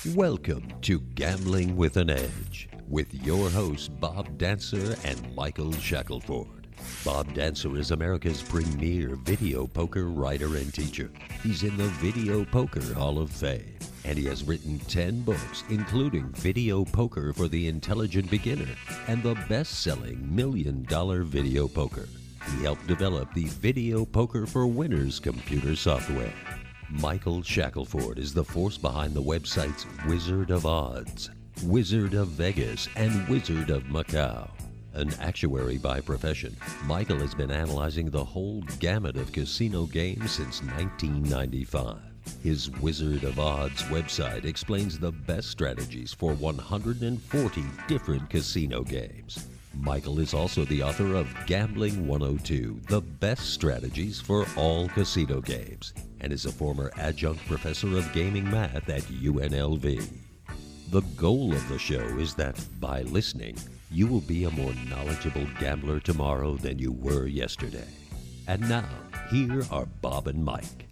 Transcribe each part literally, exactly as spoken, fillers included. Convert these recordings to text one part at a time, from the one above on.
Welcome to Gambling with an Edge with your hosts Bob Dancer and Michael Shackelford. Bob Dancer is America's premier video poker writer and teacher. He's in the Video Poker Hall of Fame, and he has written ten books, including Video Poker for the Intelligent Beginner and the best-selling Million Dollar Video Poker. He helped develop the Video Poker for Winners computer software. Michael Shackelford is the force behind the websites Wizard of Odds, Wizard of Vegas, and Wizard of Macau. An actuary by profession, Michael has been analyzing the whole gamut of casino games since nineteen ninety-five. His Wizard of Odds website explains the best strategies for one hundred forty different casino games. Michael is also the author of Gambling one oh two, The Best Strategies for All Casino Games, and is a former adjunct professor of gaming math at U N L V. The goal of the show is that, by listening, you will be a more knowledgeable gambler tomorrow than you were yesterday. And now, here are Bob and Mike.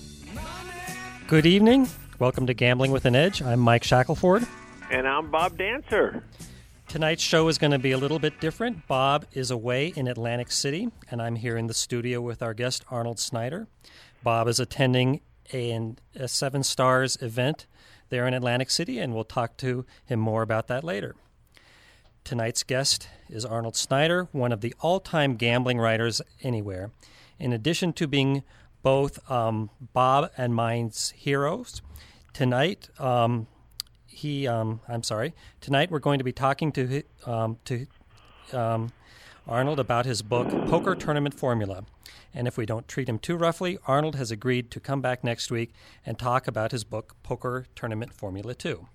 Good evening. Welcome to Gambling with an Edge. I'm Mike Shackelford. And I'm Bob Dancer. Tonight's show is going to be a little bit different. Bob is away in Atlantic City, and I'm here in the studio with our guest, Arnold Snyder. Bob is attending a, a Seven Stars event there in Atlantic City, and we'll talk to him more about that later. Tonight's guest is Arnold Snyder, one of the all-time gambling writers anywhere. In addition to being both um, Bob and mine's heroes, tonight... Um, He, um, I'm sorry. Tonight we're going to be talking to um, to um, Arnold about his book, Poker Tournament Formula. And if we don't treat him too roughly, Arnold has agreed to come back next week and talk about his book, Poker Tournament Formula two.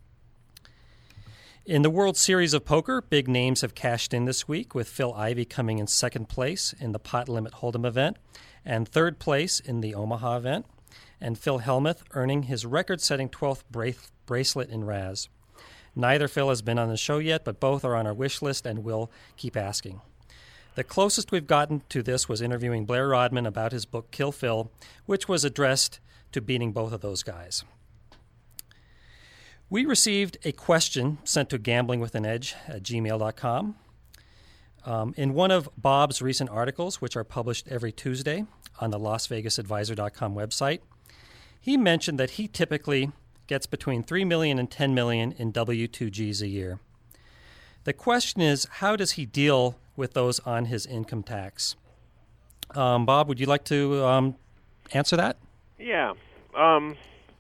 In the World Series of Poker, big names have cashed in this week, with Phil Ivey coming in second place in the Pot Limit Hold'em event and third place in the Omaha event, and Phil Hellmuth earning his record-setting twelfth bracelet bracelet in Raz. Neither Phil has been on the show yet, but both are on our wish list and will keep asking. The closest we've gotten to this was interviewing Blair Rodman about his book Kill Phil, which was addressed to beating both of those guys. We received a question sent to gamblingwithanedge at gmail dot com. Um, in one of Bob's recent articles, which are published every Tuesday on the las vegas advisor dot com website, he mentioned that he typically gets between three million dollars and ten million dollars in W two Gs a year. The question is, how does he deal with those on his income tax? Um, Bob, would you like to um, answer that? Yeah. Um,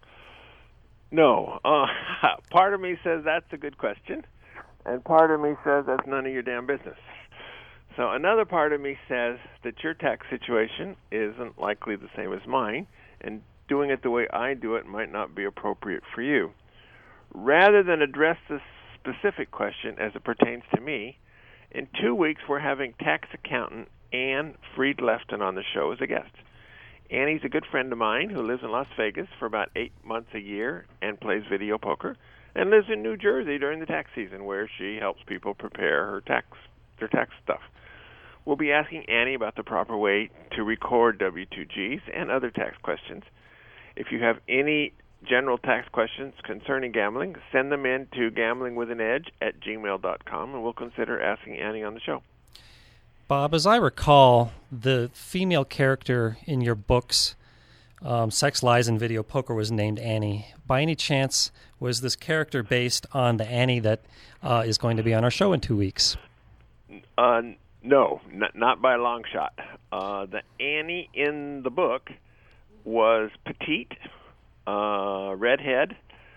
no. Uh, part of me says that's a good question, and part of me says that's none of your damn business. So another part of me says that your tax situation isn't likely the same as mine, and doing it the way I do it might not be appropriate for you. Rather than address this specific question as it pertains to me, in two weeks we're having tax accountant Ann Fried-Lefton on the show as a guest. Annie's a good friend of mine who lives in Las Vegas for about eight months a year and plays video poker, and lives in New Jersey during the tax season, where she helps people prepare her tax their tax stuff. We'll be asking Annie about the proper way to record W two Gs and other tax questions. If you have any general tax questions concerning gambling, send them in to gamblingwithanedge at gmail dot com, and we'll consider asking Annie on the show. Bob, as I recall, the female character in your books, um, Sex, Lies, and Video Poker, was named Annie. By any chance, was this character based on the Annie that uh, is going to be on our show in two weeks? Uh, no, not, not by a long shot. Uh, the Annie in the book was petite, uh, redhead,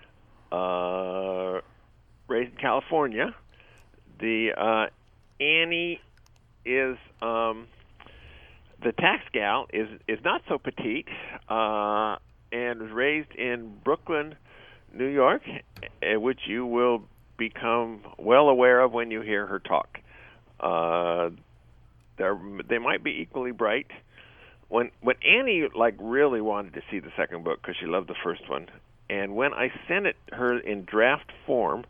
uh, raised in California. The uh, Annie is um, the tax gal is is not so petite, uh, and was raised in Brooklyn, New York, which you will become well aware of when you hear her talk. Uh, they might be equally bright. When when Annie like really wanted to see the second book because she loved the first one, and when I sent it her in draft form,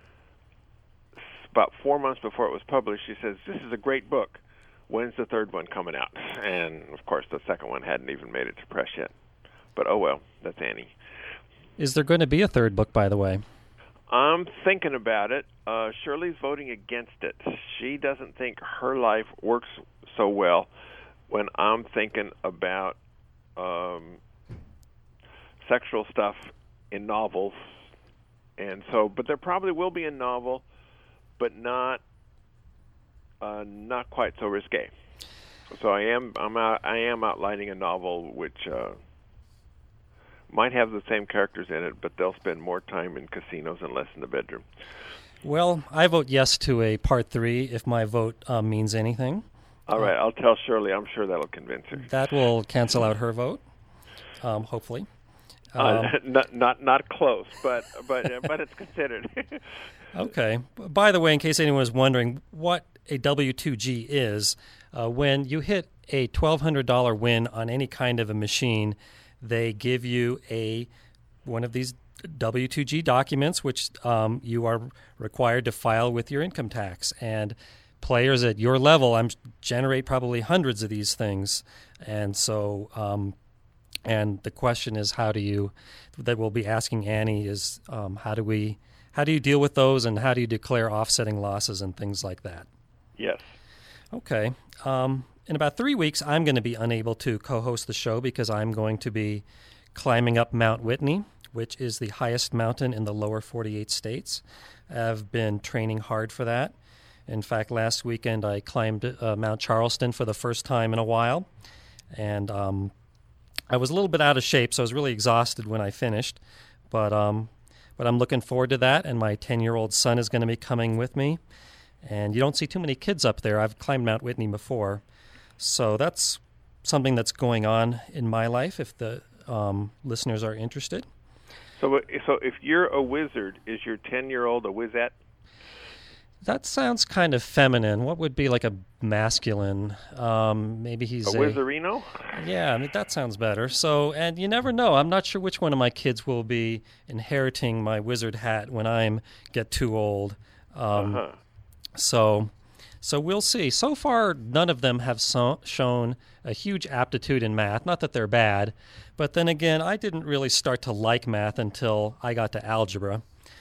about four months before it was published, she says, "This is a great book. When's the third one coming out?" And of course, the second one hadn't even made it to press yet. But oh well, that's Annie. Is there going to be a third book, by the way? I'm thinking about it. Uh, Shirley's voting against it. She doesn't think her life works so well when I'm thinking about um, sexual stuff in novels. And so, but there probably will be a novel, but not uh, not quite so risque. So I am I'm out, I am outlining a novel which uh, might have the same characters in it, but they'll spend more time in casinos and less in the bedroom. Well, I vote yes to a part three if my vote uh, means anything. All right, I'll tell Shirley. I'm sure that'll convince her. That will cancel out her vote, um, hopefully. Um, uh, not not not close, but but uh, but it's considered. Okay. By the way, in case anyone was wondering what a W two G is, uh, when you hit a twelve hundred dollars win on any kind of a machine, they give you a one of these W two G documents, which um, you are required to file with your income tax. And players at your level, I'm generate probably hundreds of these things, and so um, and the question is, how do you? That we'll be asking Annie is um, how do we? How do you deal with those, and how do you declare offsetting losses and things like that? Yes. Okay. Um, in about three weeks, I'm going to be unable to co-host the show because I'm going to be climbing up Mount Whitney, which is the highest mountain in the lower forty-eight states. I've been training hard for that. In fact, last weekend I climbed uh, Mount Charleston for the first time in a while, and um, I was a little bit out of shape, so I was really exhausted when I finished. But um, but I'm looking forward to that, and my ten-year-old son is going to be coming with me. And you don't see too many kids up there. I've climbed Mount Whitney before, so that's something that's going on in my life. If the um, listeners are interested. So, so if you're a wizard, is your ten-year-old a wizette? That sounds kind of feminine. What would be like a masculine? Um, maybe he's a a wizarino? Yeah, I mean, that sounds better. So, and you never know. I'm not sure which one of my kids will be inheriting my wizard hat when I get too old. Um, uh-huh. So, so we'll see. So far, none of them have so, shown a huge aptitude in math. Not that they're bad, but then again, I didn't really start to like math until I got to algebra.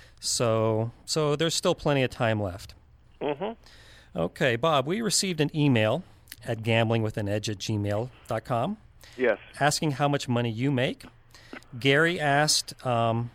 So, so there's still plenty of time left. Mm-hmm. Okay, Bob, we received an email at gamblingwithanedge at gmail dot com. Yes. Asking how much money you make. Gary asked um,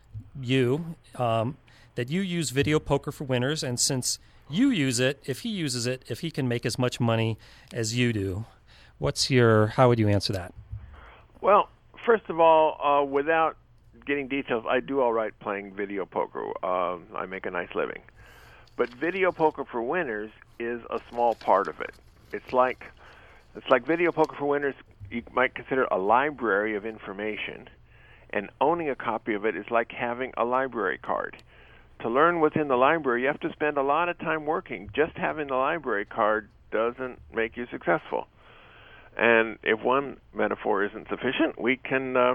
you um, that you use Video Poker for Winners, and since you use it, if he uses it, if he can make as much money as you do. What's your, how would you answer that? Well, first of all, uh, without getting details, I do all right playing video poker. Uh, I make a nice living. But Video Poker for Winners is a small part of it. It's like it's like Video Poker for Winners you might consider a library of information, and owning a copy of it is like having a library card. To learn what's in the library, you have to spend a lot of time working. Just having the library card doesn't make you successful. And if one metaphor isn't sufficient, we can uh,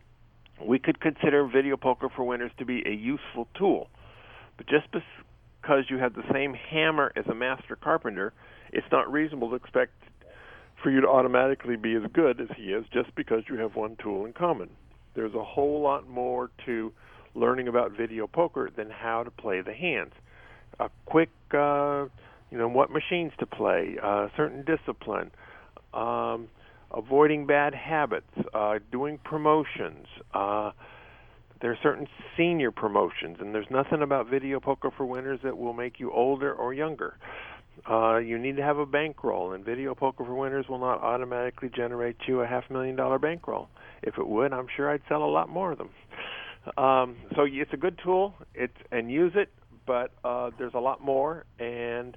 we could consider Video Poker for Winners to be a useful tool. But just because you have the same hammer as a master carpenter, it's not reasonable to expect for you to automatically be as good as he is just because you have one tool in common. There's a whole lot more to learning about video poker than how to play the hands. A quick, uh, you know, what machines to play, uh, certain discipline, um, avoiding bad habits, uh, doing promotions. Uh, there are certain senior promotions, and there's nothing about Video Poker for Winners that will make you older or younger. Uh, you need to have a bankroll, and Video Poker for Winners will not automatically generate you a half million dollar bankroll. If it would, I'm sure I'd sell a lot more of them. Um, so it's a good tool, it's, and use it, but uh, there's a lot more, and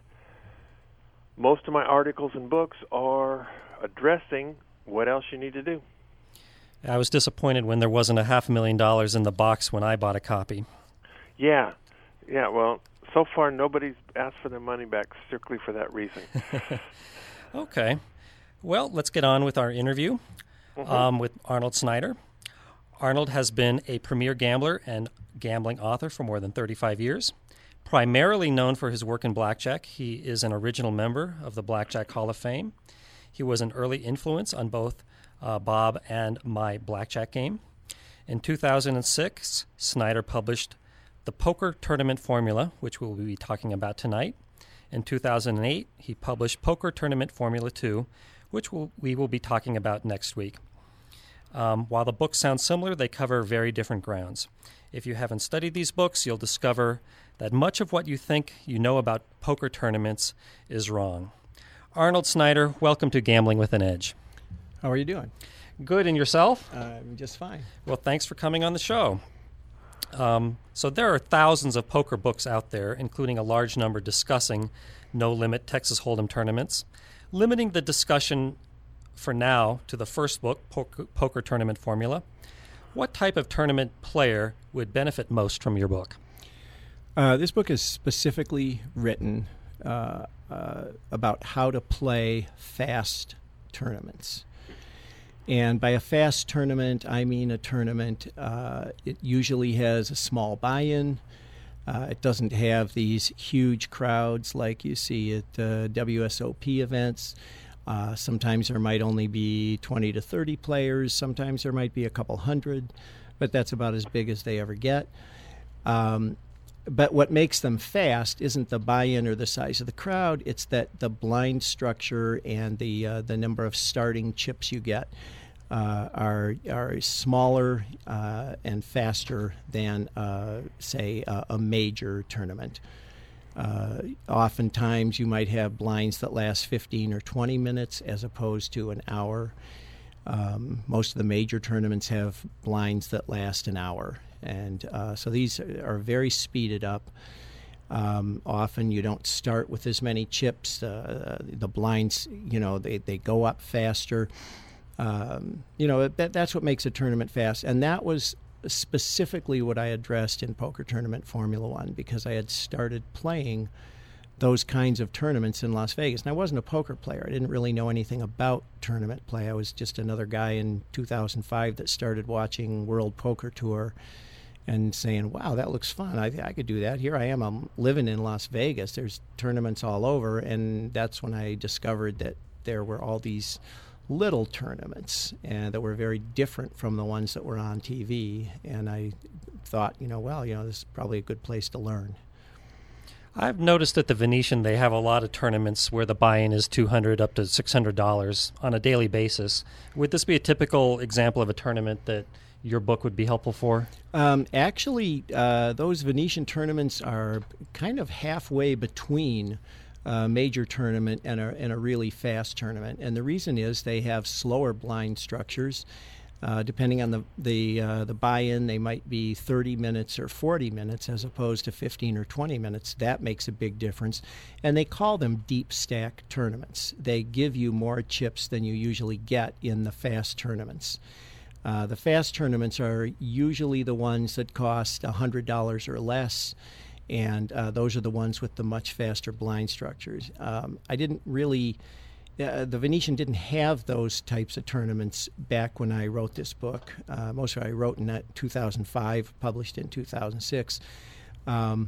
most of my articles and books are addressing what else you need to do. I was disappointed when there wasn't a half a million dollars in the box when I bought a copy. Yeah, yeah, well, so far nobody's asked for their money back strictly for that reason. Okay. Well, let's get on with our interview mm-hmm. um, with Arnold Snyder. Arnold has been a premier gambler and gambling author for more than thirty-five years. Primarily known for his work in blackjack, he is an original member of the Blackjack Hall of Fame. He was an early influence on both uh, Bob and my blackjack game. In two thousand six, Snyder published The Poker Tournament Formula, which we'll be talking about tonight. In two thousand eight, he published Poker Tournament Formula two, which we'll, we will be talking about next week. Um, while the books sound similar, they cover very different grounds. If you haven't studied these books, you'll discover that much of what you think you know about poker tournaments is wrong. Arnold Snyder, welcome to Gambling with an Edge. How are you doing? Good, and yourself? I'm just fine. Well, thanks for coming on the show. Um, so there are thousands of poker books out there, including a large number discussing no-limit Texas Hold'em tournaments. Limiting the discussion for now to the first book, Poker, Poker Tournament Formula, what type of tournament player would benefit most from your book? Uh, this book is specifically written uh, uh, about how to play fast tournaments. And by a fast tournament, I mean a tournament, uh, it usually has a small buy-in. Uh, it doesn't have these huge crowds like you see at uh, W S O P events. Uh, sometimes there might only be twenty to thirty players. Sometimes there might be a couple hundred, but that's about as big as they ever get. Um, but what makes them fast isn't the buy-in or the size of the crowd. It's that the blind structure and the uh, the number of starting chips you get uh, are are smaller uh, and faster than, uh, say, a, a major tournament. Uh, oftentimes you might have blinds that last fifteen or twenty minutes as opposed to an hour. Um, most of the major tournaments have blinds that last an hour. And uh, so these are very speeded up. Um, often you don't start with as many chips. Uh, the blinds, you know, they, they go up faster. Um, you know, that, that's what makes a tournament fast. And that was specifically what I addressed in Poker Tournament Formula One, because I had started playing those kinds of tournaments in Las Vegas. And I wasn't a poker player. I didn't really know anything about tournament play. I was just another guy in two thousand five that started watching World Poker Tour and saying, wow, that looks fun. I, I could do that. Here I am. I'm living in Las Vegas. There's tournaments all over. And that's when I discovered that there were all these little tournaments and that were very different from the ones that were on T V. And I thought, you know, well, you know, this is probably a good place to learn. I've noticed at the Venetian they have a lot of tournaments where the buy-in is two hundred dollars up to six hundred dollars on a daily basis. Would this be a typical example of a tournament that your book would be helpful for? Um, actually, uh, those Venetian tournaments are kind of halfway between a major tournament and a, and a really fast tournament. And the reason is they have slower blind structures. Uh, depending on the the uh, the buy-in, they might be thirty minutes or forty minutes as opposed to fifteen or twenty minutes. That makes a big difference. And they call them deep stack tournaments. They give you more chips than you usually get in the fast tournaments. Uh, the fast tournaments are usually the ones that cost one hundred dollars or less, and uh, those are the ones with the much faster blind structures. Um, I didn't really... Uh, the Venetian didn't have those types of tournaments back when I wrote this book. Uh, most of it I wrote in two thousand five, published in two thousand six. Um,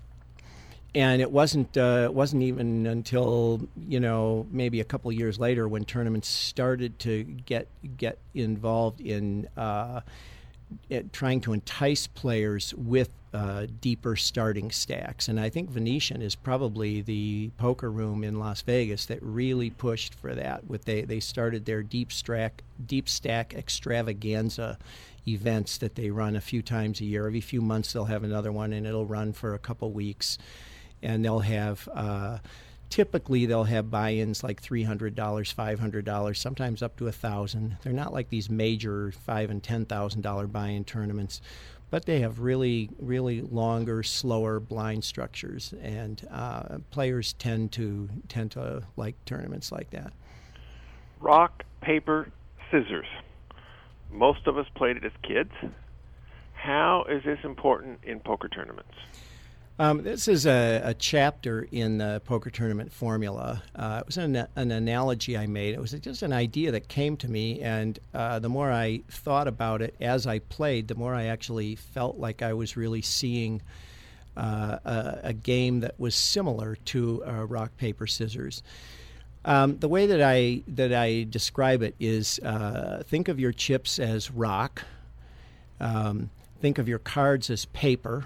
and it wasn't uh, it wasn't even until, you know, maybe a couple of years later when tournaments started to get get involved in uh, it, trying to entice players with Uh, deeper starting stacks. And I think Venetian is probably the poker room in Las Vegas that really pushed for that. With they, they started their deep stack, deep stack extravaganza events that they run a few times a year. Every few months they'll have another one, and it'll run for a couple weeks. And they'll have, uh, typically they'll have buy-ins like three hundred dollars, five hundred dollars, sometimes up to one thousand dollars. They're not like these major five thousand dollars and ten thousand dollars buy-in tournaments, but they have really, really longer, slower blind structures, and uh, players tend to tend to like tournaments like that. Rock, paper, scissors. Most of us played it as kids. How is this important in poker tournaments? Um, this is a, a chapter in the Poker Tournament Formula. Uh, it was an, an analogy I made. It was just an idea that came to me, and uh, the more I thought about it as I played, the more I actually felt like I was really seeing uh, a, a game that was similar to uh, rock, paper, scissors. Um, the way that I that I describe it is uh, think of your chips as rock. Um, think of your cards as paper,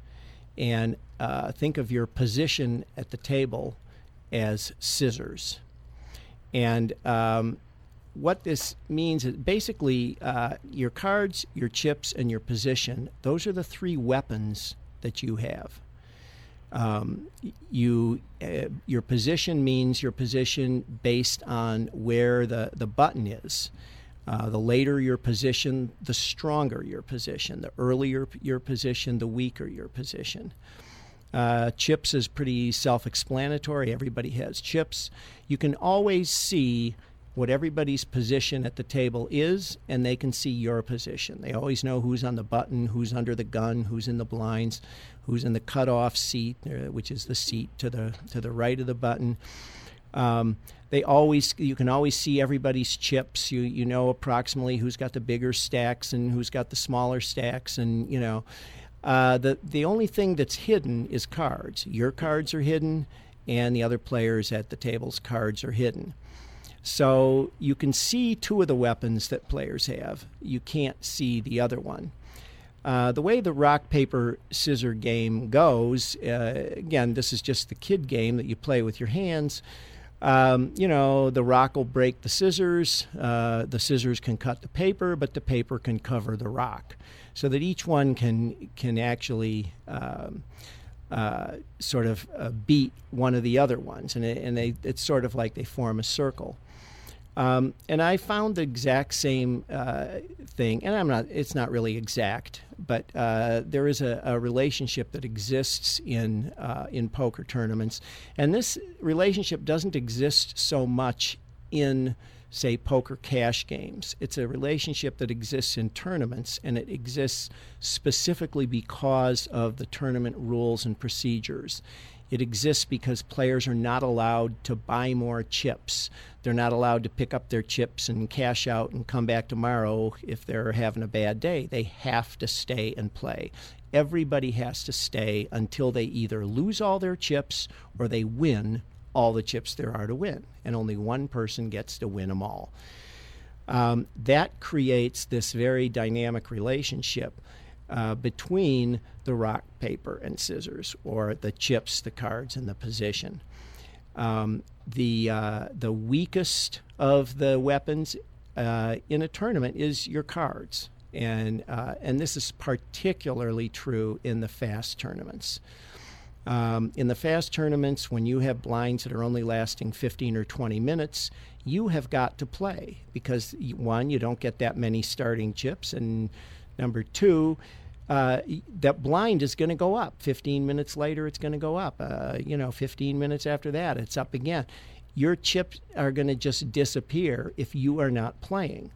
and uh, think of your position at the table as scissors. And um, what this means is basically uh, your cards, your chips, and your position, those are the three weapons that you have. Um, you, uh, your position means your position based on where the, the button is. Uh, the later your position, the stronger your position. The earlier your position, the weaker your position. Uh, chips is pretty self-explanatory. Everybody has chips. You can always see what everybody's position at the table is, and they can see your position. They always know who's on the button, who's under the gun, who's in the blinds, who's in the cutoff seat, uh, which is the seat to the to the right of the button. Um, they always, you can always see everybody's chips. You you know approximately who's got the bigger stacks and who's got the smaller stacks, and you know, uh, the the only thing that's hidden is cards. Your cards are hidden, and the other players at the table's cards are hidden. So you can see two of the weapons that players have. You can't see the other one. Uh, the way the rock, paper, scissor game goes, uh, again, this is just the kid game that you play with your hands. Um, you know, the rock will break the scissors. Uh, the scissors can cut the paper, but the paper can cover the rock, so that each one can can actually um, uh, sort of uh, beat one of the other ones, and it, and they it's sort of like they form a circle. Um, and I found the exact same uh, thing, and I'm not. It's not really exact, but uh, there is a, a relationship that exists in uh, in poker tournaments, and this relationship doesn't exist so much in, say, poker cash games. It's a relationship that exists in tournaments, and it exists specifically because of the tournament rules and procedures. It exists because players are not allowed to buy more chips. They're not allowed to pick up their chips and cash out and come back tomorrow if they're having a bad day. They have to stay and play. Everybody has to stay until they either lose all their chips or they win all the chips there are to win. And only one person gets to win them all. Um, that creates this very dynamic relationship Uh, between the rock, paper, and scissors, or the chips, the cards, and the position. Um, the uh, the weakest of the weapons uh, in a tournament is your cards, and uh, and this is particularly true in the fast tournaments. Um, in the fast tournaments, when you have blinds that are only lasting fifteen or twenty minutes, you have got to play because, one, you don't get that many starting chips, and number two, uh, that blind is going to go up. fifteen minutes later, it's going to go up. Uh, you know, fifteen minutes after that, it's up again. Your chips are going to just disappear if you are not playing.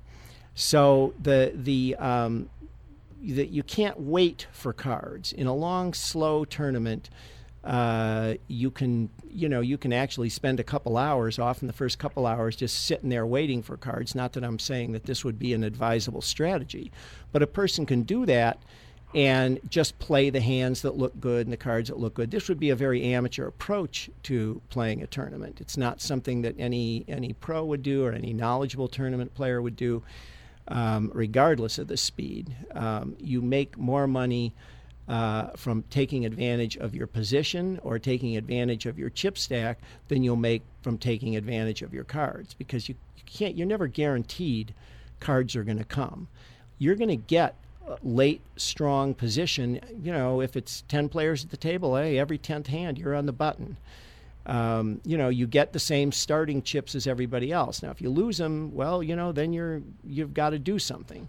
So the the um, that you can't wait for cards in a long, slow tournament. Uh, you can, you know, you can actually spend a couple hours, often the first couple hours, just sitting there waiting for cards. Not that I'm saying that this would be an advisable strategy, but a person can do that and just play the hands that look good and the cards that look good. This would be a very amateur approach to playing a tournament. It's not something that any any pro would do or any knowledgeable tournament player would do, um, regardless of the speed. Um, you make more money Uh, from taking advantage of your position or taking advantage of your chip stack than you'll make from taking advantage of your cards, because you, you can't, you're never guaranteed cards are going to come. You're going to get a late, strong position. You know, if it's ten players at the table, hey, every tenth hand you're on the button. Um, you know, you get the same starting chips as everybody else. Now, if you lose them, well, you know, then you're you've got to do something.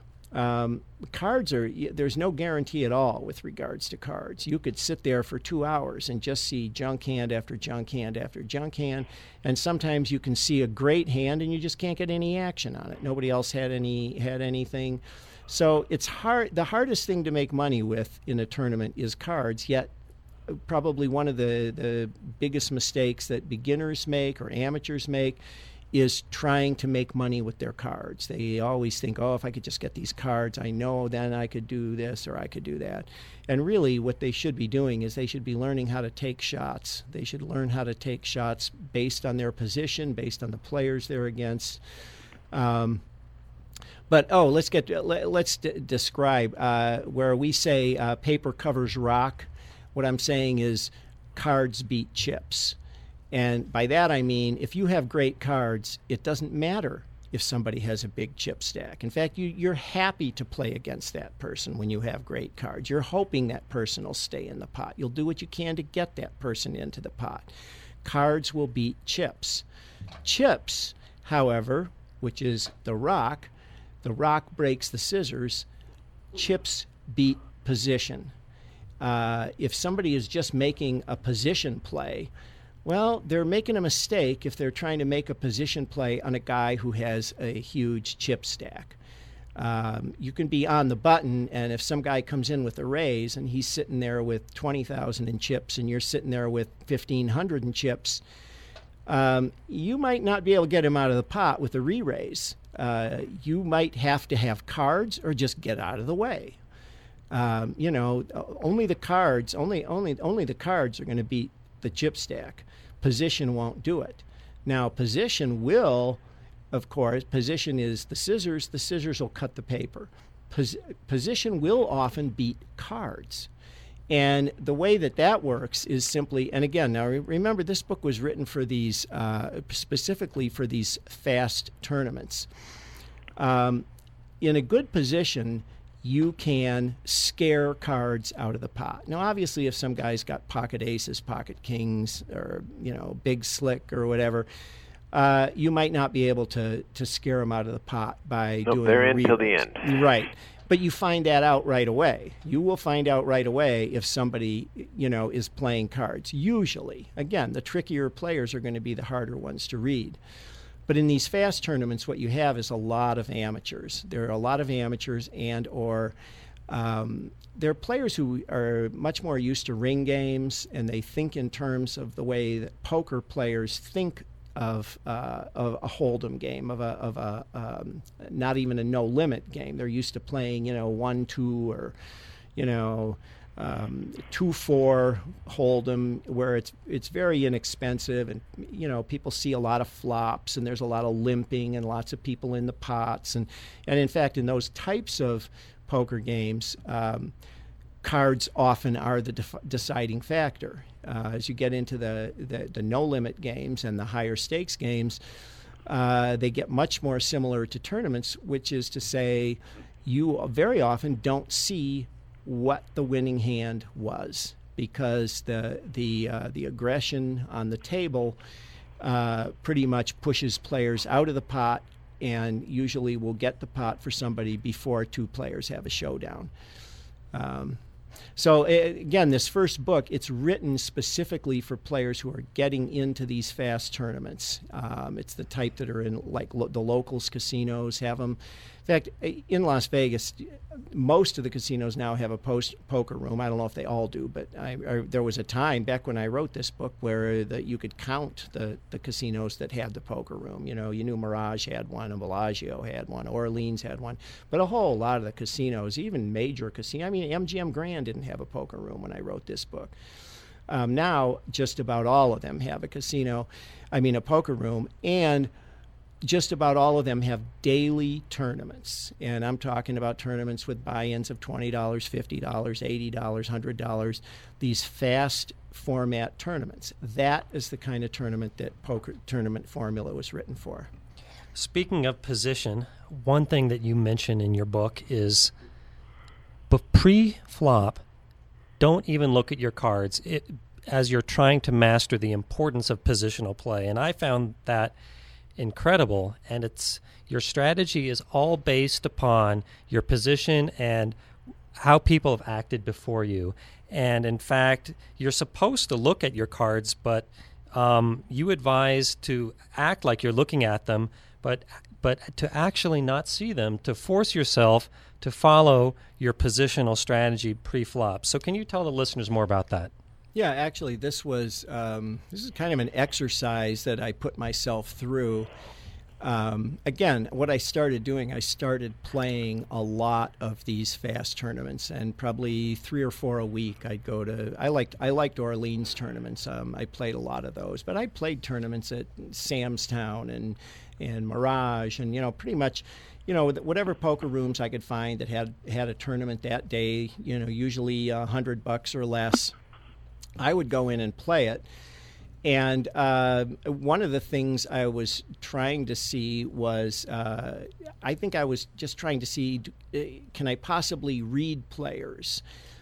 Um, cards are, there's no guarantee at all with regards to cards. You could sit there for two hours and just see junk hand after junk hand after junk hand, and sometimes you can see a great hand and you just can't get any action on it. Nobody else had any had anything. So it's hard. The hardest thing to make money with in a tournament is cards, yet probably one of the, the biggest mistakes that beginners make or amateurs make is trying to make money with their cards. They always think, oh, if I could just get these cards, I know then I could do this or I could do that. And really what they should be doing is they should be learning how to take shots. They should learn how to take shots based on their position, based on the players they're against. Um, But oh, let's get let, let's d- describe uh, where we say uh, paper covers rock. What I'm saying is cards beat chips, and by that I mean if you have great cards, it doesn't matter if somebody has a big chip stack. In fact, you, you're happy to play against that person when you have great cards. You're hoping that person will stay in the pot. You'll do what you can to get that person into the pot. Cards will beat chips. Chips, however, which is the rock, the rock breaks the scissors. Chips beat position. Uh, if somebody is just making a position play, well, they're making a mistake if they're trying to make a position play on a guy who has a huge chip stack. Um, you can be on the button, and if some guy comes in with a raise and he's sitting there with twenty thousand in chips and you're sitting there with fifteen hundred in chips, um, you might not be able to get him out of the pot with a re-raise. Uh, you might have to have cards or just get out of the way. Um, you know, only the cards, only only only the cards are going to beat the chip stack. Position won't do it. Now, position will, of course, position is the scissors. The scissors will cut the paper. Pos- position will often beat cards. And the way that that works is simply, and again, now remember, this book was written for these, uh, specifically for these fast tournaments. Um, in a good position, you can scare cards out of the pot. Now, obviously, if some guy's got pocket aces, pocket kings, or, you know, big slick or whatever, uh, you might not be able to, to scare them out of the pot by nope, doing they're a in till the end. Right. But you find that out right away. You will find out right away if somebody, you know, is playing cards. Usually. Again, the trickier players are going to be the harder ones to read. But in these fast tournaments, what you have is a lot of amateurs. There are a lot of amateurs and or um, there are players who are much more used to ring games, and they think in terms of the way that poker players think of, uh, of a hold'em game, of a, of a um, not even a no-limit game. They're used to playing, you know, one, two, or, you know, Um, two four hold'em, where it's it's very inexpensive, and you know people see a lot of flops, and there's a lot of limping, and lots of people in the pots, and and in fact in those types of poker games, um, cards often are the def- deciding factor. Uh, as you get into the, the the no limit games and the higher stakes games, uh, they get much more similar to tournaments, which is to say, you very often don't see what the winning hand was, because the the uh, the aggression on the table uh, pretty much pushes players out of the pot, and usually will get the pot for somebody before two players have a showdown. Um, so again, this first book, it's written specifically for players who are getting into these fast tournaments. Um, it's the type that are in, like, lo- the locals casinos have them. In fact, in Las Vegas, most of the casinos now have a post poker room. I don't know if they all do, but I, I, there was a time back when I wrote this book where the, you could count the, the casinos that had the poker room. You know, you knew Mirage had one, and Bellagio had one, Orleans had one, but a whole lot of the casinos, even major casinos. I mean, M G M Grand didn't have a poker room when I wrote this book. Um, now, just about all of them have a casino, I mean, a poker room, and just about all of them have daily tournaments. And I'm talking about tournaments with buy-ins of twenty dollars, fifty dollars, eighty dollars, one hundred dollars, these fast format tournaments. That is the kind of tournament that Poker Tournament Formula was written for. Speaking of position, one thing that you mention in your book is, but pre-flop, don't even look at your cards it, as you're trying to master the importance of positional play. And I found that incredible, and it's your strategy is all based upon your position and how people have acted before you. And in fact, you're supposed to look at your cards, but um, you advise to act like you're looking at them, but but to actually not see them, to force yourself to follow your positional strategy pre-flop. So can you tell the listeners more about that? Yeah, actually, this was um, this is kind of an exercise that I put myself through. Um, again, what I started doing, I started playing a lot of these fast tournaments, and probably three or four a week. I'd go to. I liked I liked Orleans tournaments. Um, I played a lot of those, but I played tournaments at Sam's Town and and Mirage, and you know, pretty much, you know, whatever poker rooms I could find that had had a tournament that day. You know, usually a hundred bucks or less. I would go in and play it. And uh, one of the things I was trying to see was, uh, I think I was just trying to see, can I possibly read players?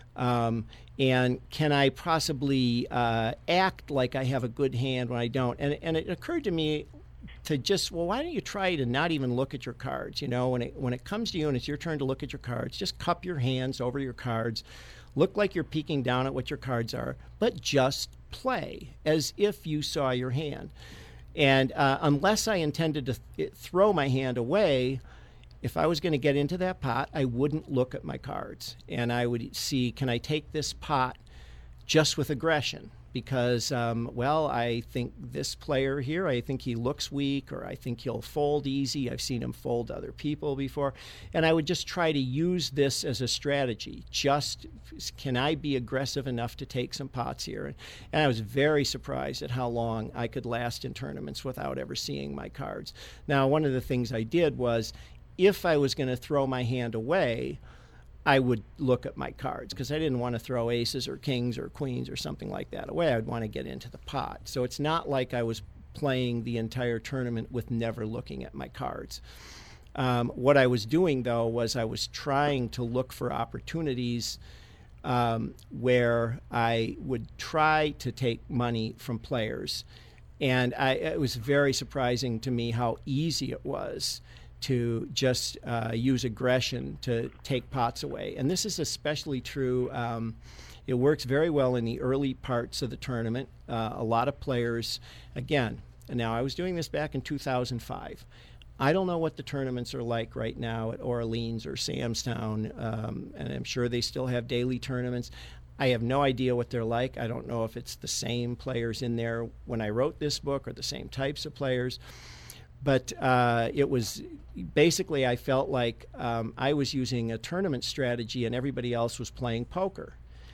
Um, and can I possibly uh, act like I have a good hand when I don't? And, and it occurred to me to just, well, why don't you try to not even look at your cards? You know, when it, when it comes to you and it's your turn to look at your cards, just cup your hands over your cards. Look like you're peeking down at what your cards are, but just play as if you saw your hand. And uh, unless I intended to th- throw my hand away, if I was going to get into that pot, I wouldn't look at my cards. And I would see, can I take this pot just with aggression? Because, um, well, I think this player here, I think he looks weak, or I think he'll fold easy. I've seen him fold other people before. And I would just try to use this as a strategy. Just, can I be aggressive enough to take some pots here? And I was very surprised at how long I could last in tournaments without ever seeing my cards. Now, one of the things I did was, if I was going to throw my hand away, I would look at my cards, because I didn't want to throw aces or kings or queens or something like that away. I'd want to get into the pot. So it's not like I was playing the entire tournament with never looking at my cards. Um, what I was doing, though, was I was trying to look for opportunities um, where I would try to take money from players. And I, it was very surprising to me how easy it was to just uh, use aggression to take pots away. And this is especially true. Um, it works very well in the early parts of the tournament. Uh, a lot of players, again, and now I was doing this back in two thousand five. I don't know what the tournaments are like right now at Orleans or Sam's Town, um, and I'm sure they still have daily tournaments. I have no idea what they're like. I don't know if it's the same players in there when I wrote this book or the same types of players. But uh, it was basically, I felt like um, I was using a tournament strategy and everybody else was playing poker.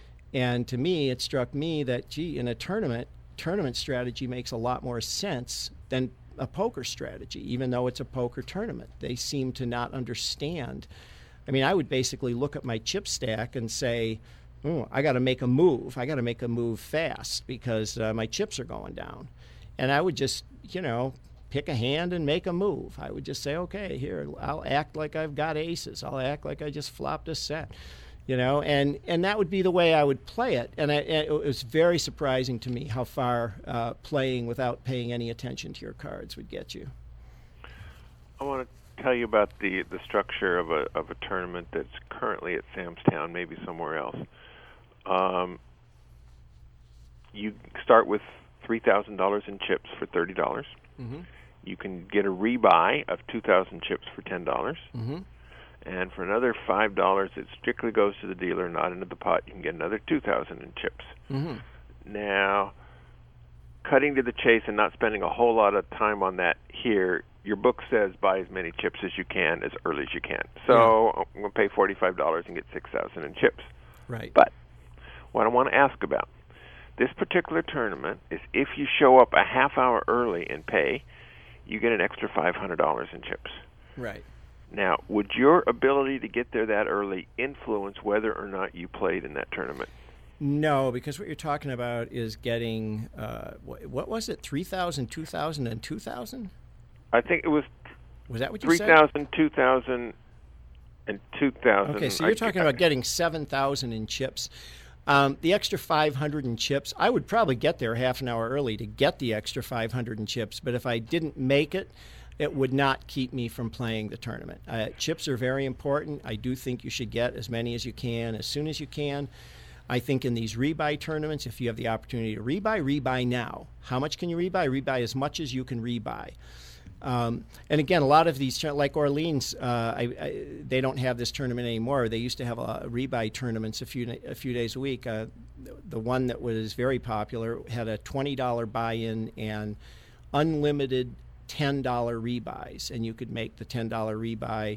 And to me, it struck me that, gee, in a tournament, tournament strategy makes a lot more sense than a poker strategy, even though it's a poker tournament. They seem to not understand. I mean, I would basically look at my chip stack and say, oh, I got to make a move. I got to make a move fast because uh, my chips are going down. And I would just, you know, pick a hand and make a move. I would just say, okay, here, I'll act like I've got aces. I'll act like I just flopped a set, you know, and, and that would be the way I would play it. And, I, and it was very surprising to me how far uh, playing without paying any attention to your cards would get you. I want to tell you about the, the structure of a of a tournament that's currently at Sam's Town, maybe somewhere else. Um, you start with three thousand dollars in chips for thirty dollars. Mm-hmm. You can get a rebuy of two thousand chips for ten dollars. Mm-hmm. And for another five dollars, it strictly goes to the dealer, not into the pot. You can get another two thousand in chips. Mm-hmm. Now, cutting to the chase and not spending a whole lot of time on that here, your book says buy as many chips as you can as early as you can. So yeah. I'm going to pay forty-five dollars and get six thousand in chips. Right. But what I want to ask about, this particular tournament is if you show up a half hour early and pay, you get an extra five hundred dollars in chips. Right. Now, would your ability to get there that early influence whether or not you played in that tournament? No, because what you're talking about is getting, uh, what, what was it, three thousand, two thousand, and two thousand? I think it was Was that what you three said? three thousand, two thousand, and two thousand. Okay, so you're talking I, about getting seven thousand in chips. Um, the extra five hundred in chips, I would probably get there half an hour early to get the extra five hundred in chips, but if I didn't make it, it would not keep me from playing the tournament. Uh, chips are very important. I do think you should get as many as you can, as soon as you can. I think in these rebuy tournaments, if you have the opportunity to rebuy, rebuy now. How much can you rebuy? Rebuy as much as you can rebuy. Um, and again, a lot of these, like Orleans, uh, I, I, they don't have this tournament anymore. They used to have a, a rebuy tournaments a few a few days a week. Uh, the one that was very popular had a twenty dollars buy-in and unlimited ten dollar rebuys, and you could make the ten dollar rebuy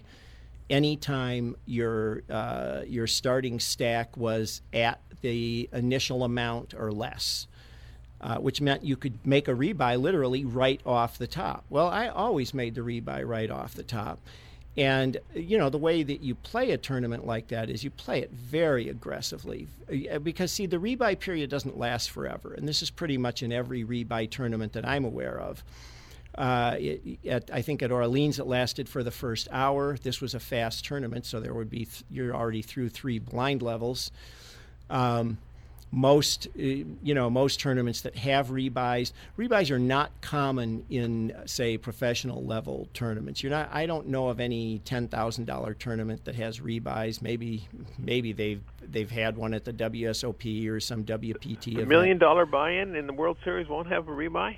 anytime your uh, your starting stack was at the initial amount or less, uh, which meant you could make a rebuy literally right off the top. Well, I always made the rebuy right off the top. And, you know, the way that you play a tournament like that is you play it very aggressively. Because, see, the rebuy period doesn't last forever. And this is pretty much in every rebuy tournament that I'm aware of. Uh, it, at, I think at Orleans it lasted for the first hour. This was a fast tournament, so there would be th- you're already through three blind levels. Um, most, you know, most tournaments that have rebuys, rebuys are not common in, say, professional level tournaments. You're not. I don't know of any ten thousand dollar tournament that has rebuys. Maybe, maybe they've they've had one at the W S O P or some W P T event. A million dollar buy-in in the World Series won't have a rebuy?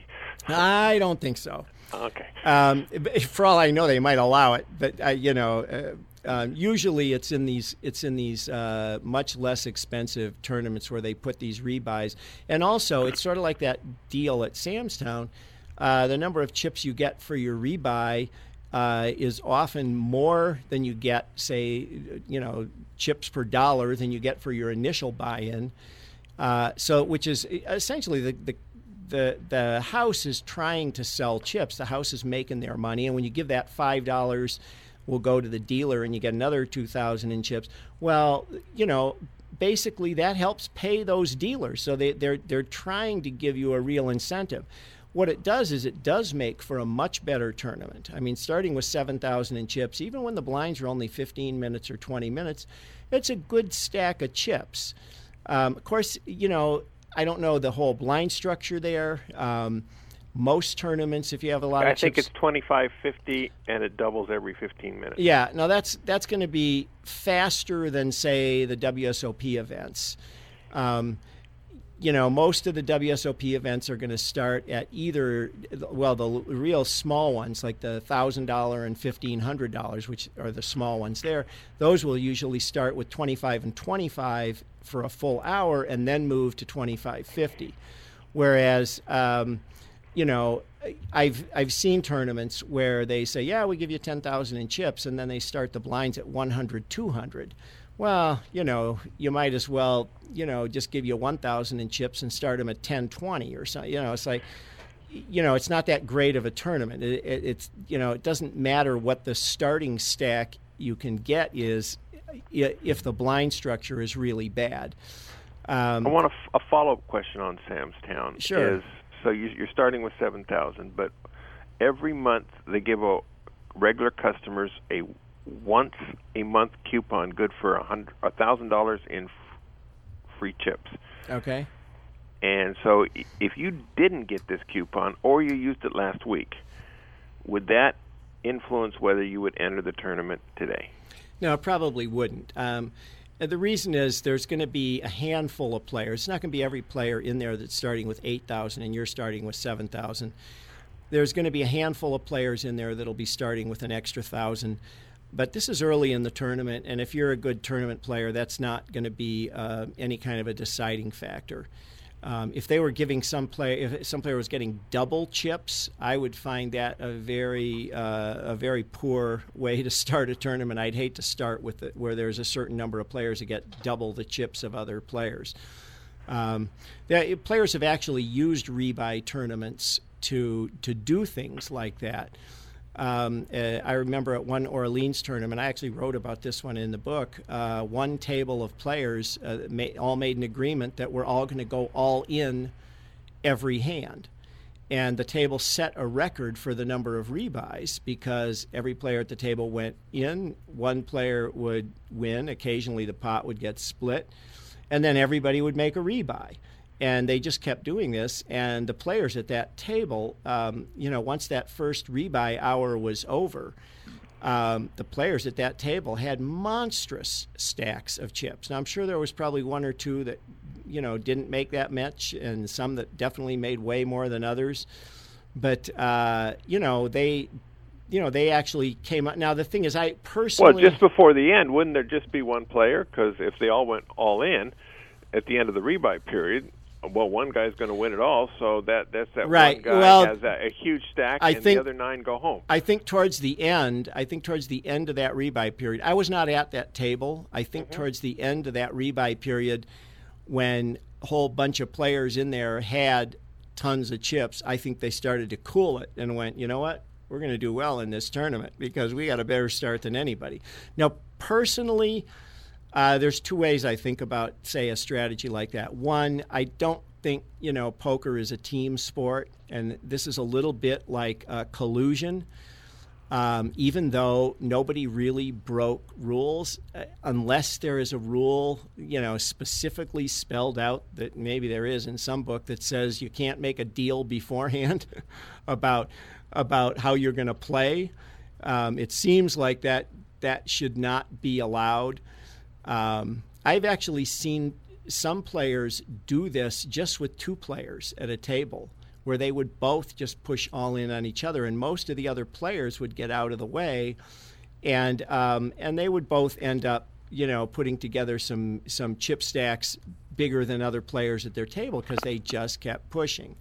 I don't think so. Okay. Um, for all I know, they might allow it, but uh, you know, uh, uh, usually it's in these it's in these uh, much less expensive tournaments where they put these rebuys, and also it's sort of like that deal at Sam's Town. Uh, the number of chips you get for your rebuy uh, is often more than you get, say, you know, chips per dollar than you get for your initial buy-in. Uh, so, which is essentially the, the The the house is trying to sell chips. The house is making their money, and when you give that five dollars, will go to the dealer, and you get another two thousand in chips. Well, you know, basically that helps pay those dealers. So they they're they're trying to give you a real incentive. What it does is it does make for a much better tournament. I mean, starting with seven thousand in chips, even when the blinds are only fifteen minutes or twenty minutes, it's a good stack of chips. Um, of course, you know. I don't know the whole blind structure there. Um, most tournaments, if you have a lot I of chips... I think it's twenty-five fifty, and it doubles every fifteen minutes. Yeah, now that's that's going to be faster than, say, the W S O P events. Um, you know, most of the W S O P events are going to start at either, well, the real small ones, like the one thousand dollars and fifteen hundred dollars, which are the small ones there, those will usually start with twenty-five and twenty-five for a full hour and then move to twenty-five fifty. Whereas, um, you know, I've I've seen tournaments where they say, yeah, we give you ten thousand in chips, and then they start the blinds at one hundred, two hundred. Well, you know, you might as well, you know, just give you one thousand in chips and start them at ten twenty or something. You know, it's like, you know, it's not that great of a tournament. It, it, it's, you know, it doesn't matter what the starting stack you can get is if the blind structure is really bad. Um, I want a, f- a follow-up question on Sam's Town. Sure. Is, so you, you're starting with seven thousand, but every month they give a regular customers a once-a-month coupon good for one thousand dollars in f- free chips. Okay. And so if you didn't get this coupon or you used it last week, would that influence whether you would enter the tournament today? No, it probably wouldn't. Um, the reason is there's going to be a handful of players. It's not going to be every player in there that's starting with eight thousand and you're starting with seven thousand. There's going to be a handful of players in there that'll be starting with an extra one thousand. But this is early in the tournament, and if you're a good tournament player, that's not going to be uh, any kind of a deciding factor. Um, if they were giving some play, if some player was getting double chips, I would find that a very uh, a very poor way to start a tournament. I'd hate to start with it where there's a certain number of players that get double the chips of other players. Um, the, players have actually used rebuy tournaments to to do things like that. Um, uh, I remember at one Orleans tournament, I actually wrote about this one in the book, uh, one table of players uh, ma- all made an agreement that we're all going to go all in every hand. And the table set a record for the number of rebuys because every player at the table went in, one player would win, occasionally the pot would get split, and then everybody would make a rebuy. And they just kept doing this, and the players at that table, um, you know, once that first rebuy hour was over, um, the players at that table had monstrous stacks of chips. Now, I'm sure there was probably one or two that, you know, didn't make that much, and some that definitely made way more than others. But, uh, you know, they... You know, they actually came out. Now, the thing is, I personally... Well, just before the end, wouldn't there just be one player? Because if they all went all in at the end of the rebuy period, well, one guy's going to win it all, so that that's that right. one guy well, has a, a huge stack, I and think, the other nine go home. I think towards the end, I think towards the end of that rebuy period, I was not at that table. I think mm-hmm. towards the end of that rebuy period, when a whole bunch of players in there had tons of chips, I think they started to cool it and went, you know what, we're going to do well in this tournament because we got a better start than anybody. Now, personally, uh, there's two ways I think about, say, a strategy like that. One, I don't think, you know, poker is a team sport, and this is a little bit like uh, collusion. Um, even though nobody really broke rules, uh, unless there is a rule, you know, specifically spelled out that maybe there is in some book that says you can't make a deal beforehand about about how you're going to play. Um, it seems like that that should not be allowed. Um, I've actually seen some players do this just with two players at a table, where they would both just push all in on each other, and most of the other players would get out of the way, and um, and they would both end up, you know, putting together some some chip stacks bigger than other players at their table because they just kept pushing.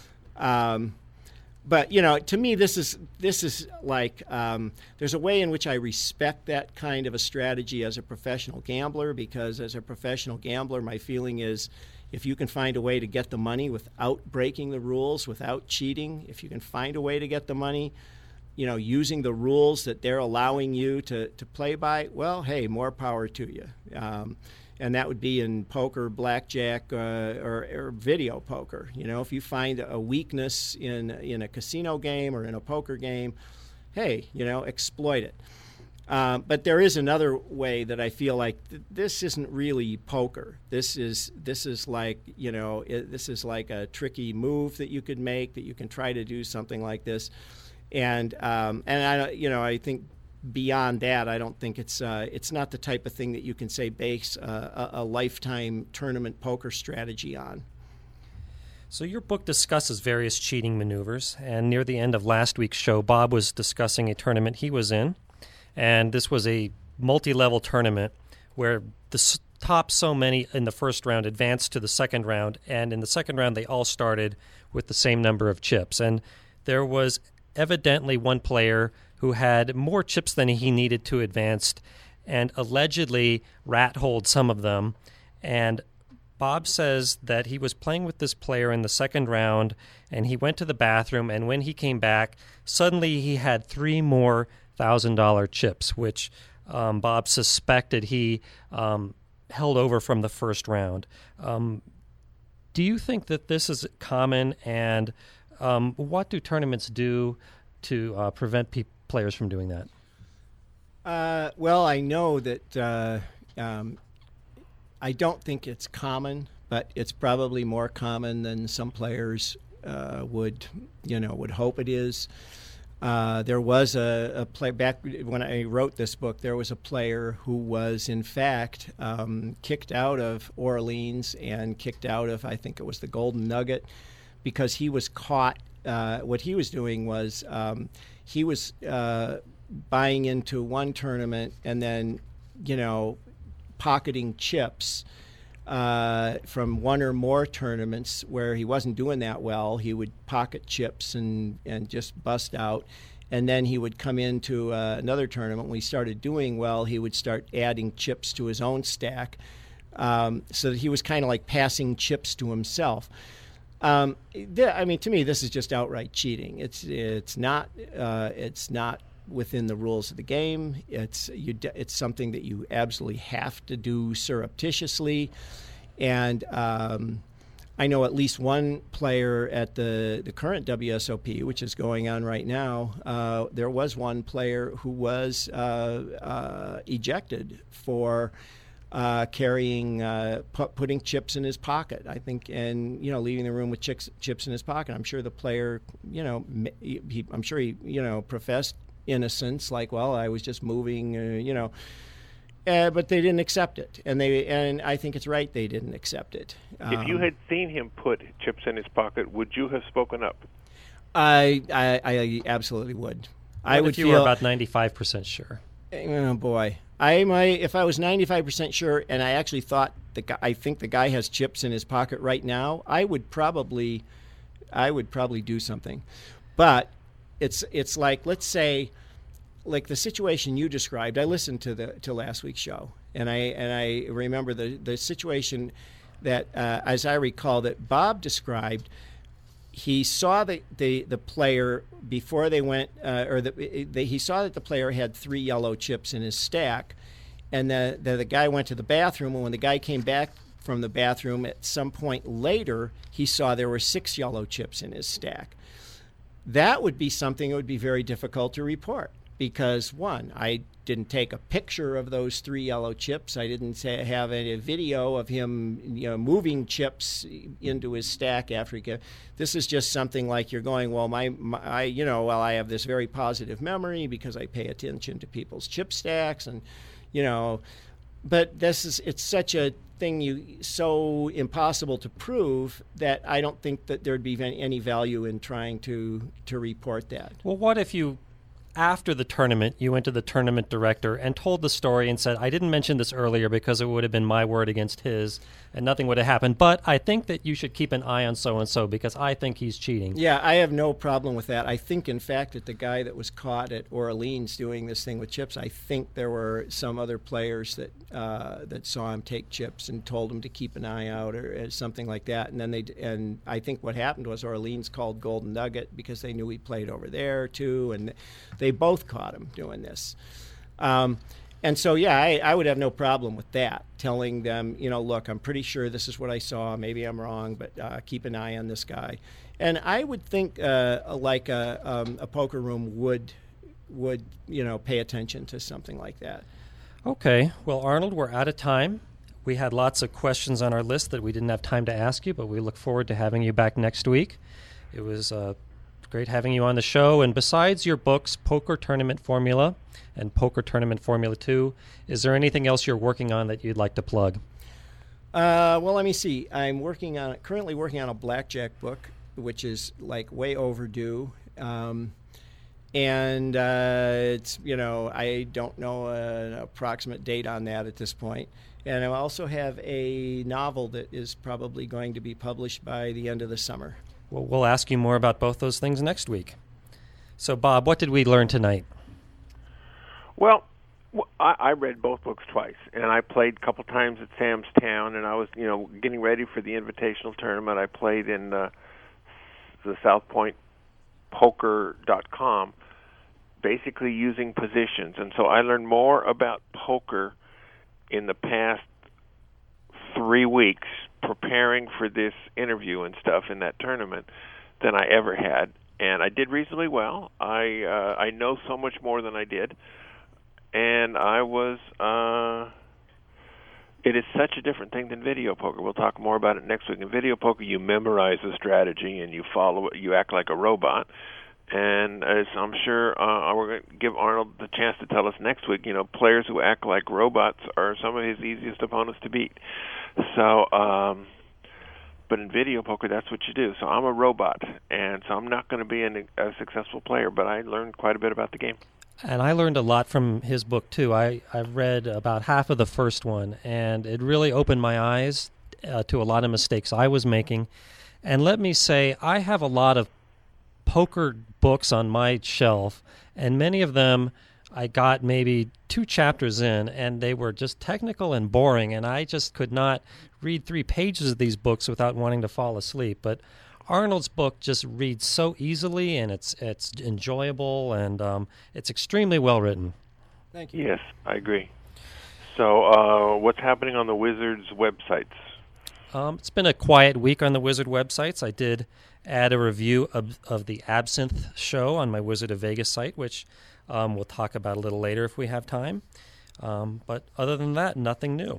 Um, but you know, to me, this is this is like um, there's a way in which I respect that kind of a strategy as a professional gambler, because as a professional gambler, my feeling is, if you can find a way to get the money without breaking the rules, without cheating, if you can find a way to get the money, you know, using the rules that they're allowing you to, to play by, well, hey, more power to you. Um, and that would be in poker, blackjack, uh, or, or video poker. You know, if you find a weakness in in a casino game or in a poker game, hey, you know, exploit it. Um, but there is another way that I feel like th- this isn't really poker. This is this is like, you know, it, this is like a tricky move that you could make, that you can try to do something like this, and um, and I you know I think beyond that, I don't think it's uh, it's not the type of thing that you can say base uh, a, a lifetime tournament poker strategy on. So your book discusses various cheating maneuvers, and near the end of last week's show, Bob was discussing a tournament he was in. And this was a multi-level tournament where the top so many in the first round advanced to the second round, and in the second round they all started with the same number of chips. And there was evidently one player who had more chips than he needed to advance, and allegedly rat-holed some of them. And Bob says that he was playing with this player in the second round, and he went to the bathroom, and when he came back, suddenly he had three more one thousand dollars chips, which um, Bob suspected he um, held over from the first round. Um, do you think that this is common, and um, what do tournaments do to uh, prevent pe- players from doing that? Uh, well, I know that uh, um, I don't think it's common, but it's probably more common than some players uh, would, you know, would hope it is. Uh, there was a, a play back when I wrote this book. There was a player who was, in fact, um, kicked out of Orleans and kicked out of, I think it was the Golden Nugget, because he was caught. Uh, what he was doing was um, he was uh, buying into one tournament and then, you know, pocketing chips uh, from one or more tournaments where he wasn't doing that well. He would pocket chips and, and just bust out. And then he would come into uh, another tournament. When he started doing well, he would start adding chips to his own stack. Um, so that he was kind of like passing chips to himself. Um, th- I mean, to me, this is just outright cheating. It's it's not uh, it's not within the rules of the game. It's you. D- it's something that you absolutely have to do surreptitiously. And um, I know at least one player at the, the current W S O P, which is going on right now, uh, there was one player who was uh, uh, ejected for uh, carrying, uh, pu- putting chips in his pocket, I think, and, you know, leaving the room with chips, chips in his pocket. I'm sure the player, you know, he, he, I'm sure he, you know, professed innocence, like, well, I was just moving, uh, you know. Uh, but they didn't accept it, and they and I think it's right they didn't accept it. Um, if you had seen him put chips in his pocket, would you have spoken up? I I, I absolutely would. What I if would you feel, were about ninety-five percent sure? Oh boy, I might if I was ninety-five percent sure, and I actually thought the guy, I think the guy has chips in his pocket right now, I would probably, I would probably do something. But it's it's like, let's say, like the situation you described. I listened to the to last week's show, and I and I remember the the situation that, uh, as I recall, that Bob described. He saw the, the, the player before they went, uh, or the, the, he saw that the player had three yellow chips in his stack, and the, the, the guy went to the bathroom, and when the guy came back from the bathroom at some point later, he saw there were six yellow chips in his stack. That would be something that would be very difficult to report because, one, I didn't take a picture of those three yellow chips. I didn't say, have a video of him, you know, moving chips into his stack after he get. This is just something like you're going, well, my, my I, you know, well, I have this very positive memory because I pay attention to people's chip stacks, and, you know, but this is it's such a thing you so impossible to prove that I don't think that there'd be any value in trying to to report that. Well, what if you, after the tournament, you went to the tournament director and told the story and said, I didn't mention this earlier because it would have been my word against his and nothing would have happened, but I think that you should keep an eye on so-and-so because I think he's cheating. Yeah, I have no problem with that. I think, in fact, that the guy that was caught at Orleans doing this thing with chips, I think there were some other players that uh, that saw him take chips and told him to keep an eye out or, or something like that. And then they and I think what happened was Orleans called Golden Nugget because they knew he played over there too, and they both caught him doing this. Um, And so, yeah, I, I would have no problem with that, telling them, you know, look, I'm pretty sure this is what I saw. Maybe I'm wrong, but uh, keep an eye on this guy. And I would think uh, like a, um, a poker room would, would, you know, pay attention to something like that. Okay. Well, Arnold, we're out of time. We had lots of questions on our list that we didn't have time to ask you, but we look forward to having you back next week. It was uh, great having you on the show. And besides your books, Poker Tournament Formula and Poker Tournament Formula two, is there anything else you're working on that you'd like to plug? Uh, well, let me see. I'm working on currently working on a blackjack book, which is like way overdue. Um, and uh, it's, you know, I don't know an approximate date on that at this point. And I also have a novel that is probably going to be published by the end of the summer. Well, we'll ask you more about both those things next week. So, Bob, what did we learn tonight? Well, I, I read both books twice, and I played a couple times at Sam's Town, and I was, you know, getting ready for the Invitational Tournament. I played in uh, the South Point Poker dot com, basically using positions. And so I learned more about poker in the past three weeks preparing for this interview and stuff in that tournament than I ever had. And I did reasonably well. I uh, I know so much more than I did. And I was, uh, it is such a different thing than video poker. We'll talk more about it next week. In video poker, you memorize the strategy and you follow it, you act like a robot. And as I'm sure uh, we're going to give Arnold the chance to tell us next week, you know, players who act like robots are some of his easiest opponents to beat. So, um, but in video poker, that's what you do. So I'm a robot, and so I'm not going to be an, a successful player, but I learned quite a bit about the game. And I learned a lot from his book, too. I, I read about half of the first one, and it really opened my eyes uh, to a lot of mistakes I was making. And let me say, I have a lot of poker books on my shelf, and many of them I got maybe two chapters in, and they were just technical and boring, and I just could not read three pages of these books without wanting to fall asleep. But Arnold's book just reads so easily, and it's it's enjoyable, and um, it's extremely well written. Thank you. Yes, I agree. So uh, what's happening on the Wizards websites? Um, it's been a quiet week on the Wizard websites. I did add a review of, of the Absinthe show on my Wizard of Vegas site, which um, we'll talk about a little later if we have time. Um, but other than that, nothing new.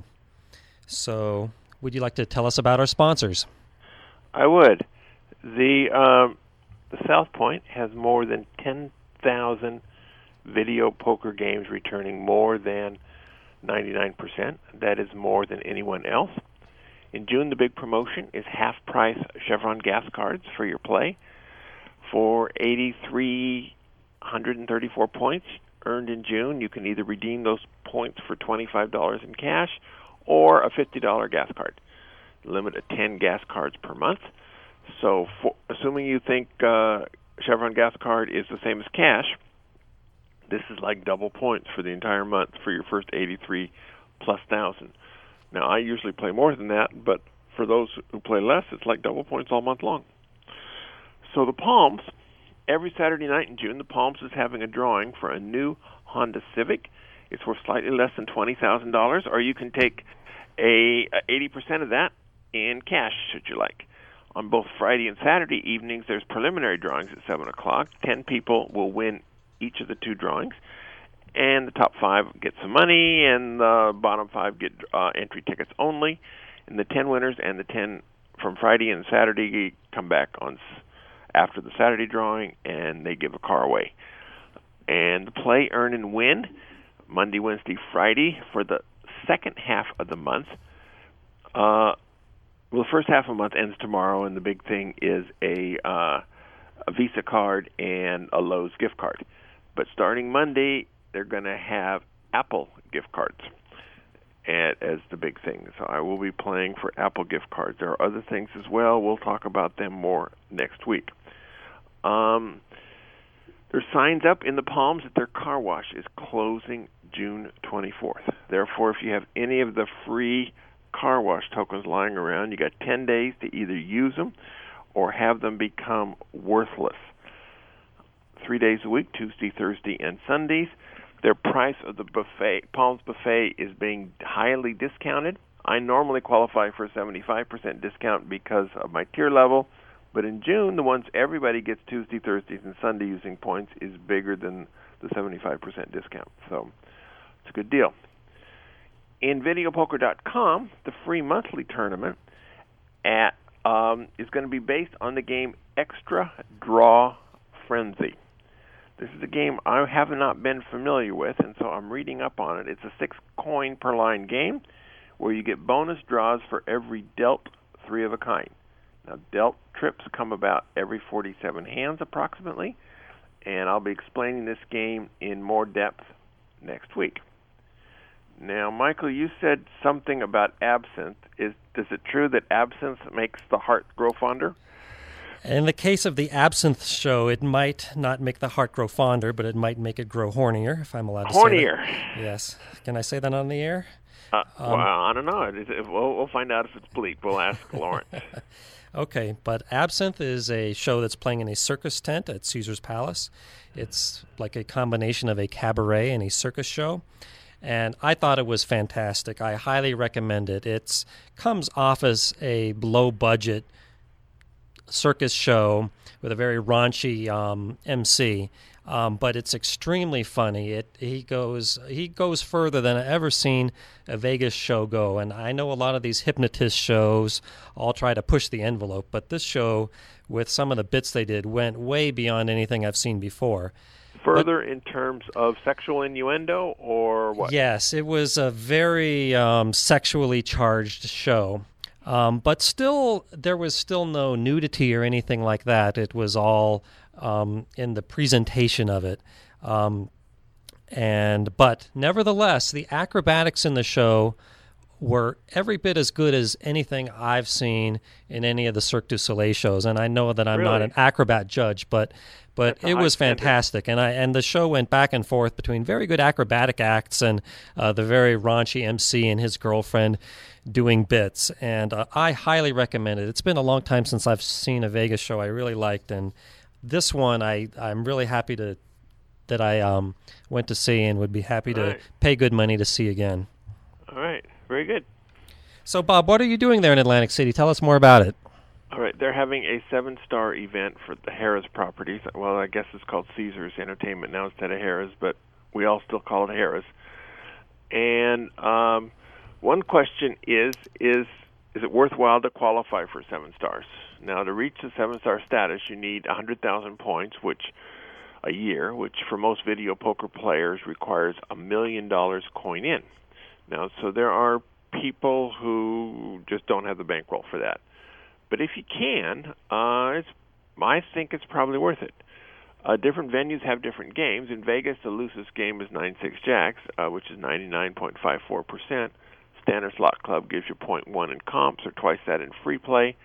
So would you like to tell us about our sponsors? I would. The um, the South Point has more than ten thousand video poker games returning more than ninety-nine percent. That is more than anyone else. In June, the big promotion is half-price Chevron gas cards for your play. For eight thousand three hundred thirty-four points earned in June, you can either redeem those points for twenty-five dollars in cash or a fifty dollars gas card. Limit of ten gas cards per month. So for, assuming you think uh, Chevron gas card is the same as cash, this is like double points for the entire month for your first eighty-three plus thousand. Now, I usually play more than that, but for those who play less, it's like double points all month long. So the Palms, every Saturday night in June, the Palms is having a drawing for a new Honda Civic. It's worth slightly less than twenty thousand dollars, or you can take a, a eighty percent of that in cash, should you like. On both Friday and Saturday evenings, there's preliminary drawings at seven o'clock. Ten people will win each of the two drawings, and the top five get some money, and the bottom five get uh, entry tickets only. And the ten winners and the ten from Friday and Saturday come back on after the Saturday drawing, and they give a car away. And the play, earn, and win, Monday, Wednesday, Friday, for the second half of the month. Uh, well, the first half of the month ends tomorrow, and the big thing is a, uh, a Visa card and a Lowe's gift card. But starting Monday, they're going to have Apple gift cards as the big thing. So I will be playing for Apple gift cards. There are other things as well. We'll talk about them more next week. Um, there's signs up in the Palms that their car wash is closing June twenty-fourth. Therefore, if you have any of the free car wash tokens lying around, you got ten days to either use them or have them become worthless. Three days a week, Tuesday, Thursday, and Sundays. Their price of the buffet, Palms Buffet, is being highly discounted. I normally qualify for a seventy-five percent discount because of my tier level, but in June, the ones everybody gets Tuesday, Thursdays, and Sunday using points is bigger than the seventy-five percent discount. So it's a good deal. In video poker dot com, the free monthly tournament at um, is going to be based on the game Extra Draw Frenzy. This is a game I have not been familiar with, and so I'm reading up on it. It's a six coin per line game where you get bonus draws for every dealt three of a kind. Now, dealt trips come about every forty-seven hands approximately, and I'll be explaining this game in more depth next week. Now, Michael, you said something about absinthe. Is is it true that absinthe makes the heart grow fonder? In the case of the Absinthe Show, it might not make the heart grow fonder, but it might make it grow hornier, if I'm allowed to hornier. say that. Yes. Can I say that on the air? Uh, um, well, I don't know. It is, it, we'll, we'll find out if it's bleep. We'll ask Lawrence. Okay, but Absinthe is a show that's playing in a circus tent at Caesar's Palace. It's like a combination of a cabaret and a circus show. And I thought it was fantastic. I highly recommend it. It comes off as a low-budget circus show with a very raunchy um, M C, um, but it's extremely funny. It he goes he goes further than I've ever seen a Vegas show go. And I know a lot of these hypnotist shows all try to push the envelope, but this show, with some of the bits they did, went way beyond anything I've seen before. Further but, in terms of sexual innuendo or what? Yes, it was a very um, sexually charged show. Um, but still, there was still no nudity or anything like that. It was all um, in the presentation of it. Um, and but nevertheless, the acrobatics in the show were every bit as good as anything I've seen in any of the Cirque du Soleil shows. And I know that I'm really? not an acrobat judge, but but That's it was fantastic. And I and the show went back and forth between very good acrobatic acts and uh, the very raunchy M C and his girlfriend doing bits. And uh, I highly recommend it. It's been a long time since I've seen a Vegas show I really liked, and this one I I'm really happy to that I um went to see and would be happy All to right. pay good money to see again. All right. Very good. So, Bob, what are you doing there in Atlantic City? Tell us more about it. All right. They're having a seven-star event for the Harrah's properties. Well, I guess it's called Caesars Entertainment now instead of Harrah's, but we all still call it Harrah's. And um, one question is, is is it worthwhile to qualify for seven stars? Now, to reach the seven-star status, you need one hundred thousand points, which a year, which for most video poker players requires a million dollars coin in. Now, so there are people who just don't have the bankroll for that. But if you can, uh, it's, I think it's probably worth it. Uh, different venues have different games. In Vegas, the loosest game is nine six Jacks, uh, which is ninety-nine point five four percent. Standard Slot Club gives you point one in comps or twice that in free play.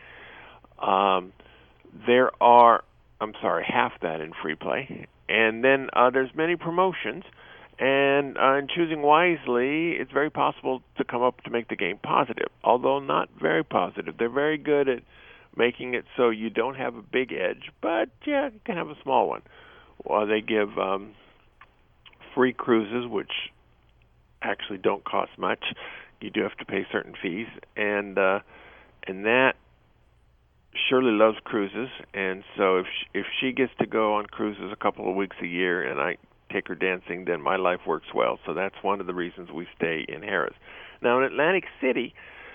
Um, there are, I'm sorry, half that in free play. And then uh, there's many promotions. And uh, in choosing wisely, it's very possible to come up to make the game positive, although not very positive. They're very good at making it so you don't have a big edge, but, yeah, you can have a small one. Well, they give um, free cruises, which actually don't cost much. You do have to pay certain fees. And uh, and that, Shirley loves cruises, and so if she, if she gets to go on cruises a couple of weeks a year and I take her dancing, then my life works well. So that's one of the reasons we stay in Harrah's. Now, in Atlantic City,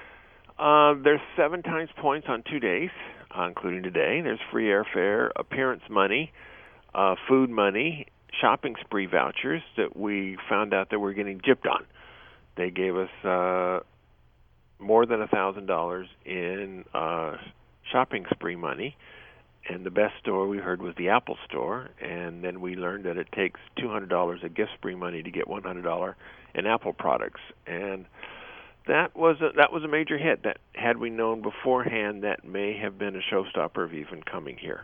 uh, there's seven times points on two days, uh, including today. There's free airfare, appearance money, uh, food money, shopping spree vouchers that we found out that we're getting gypped on. They gave us uh, more than one thousand dollars in uh, shopping spree money. And the best store we heard was the Apple Store, and then we learned that it takes two hundred dollars of gift spree money to get one hundred dollars in Apple products, and that was a, that was a major hit. That had we known beforehand, that may have been a showstopper of even coming here.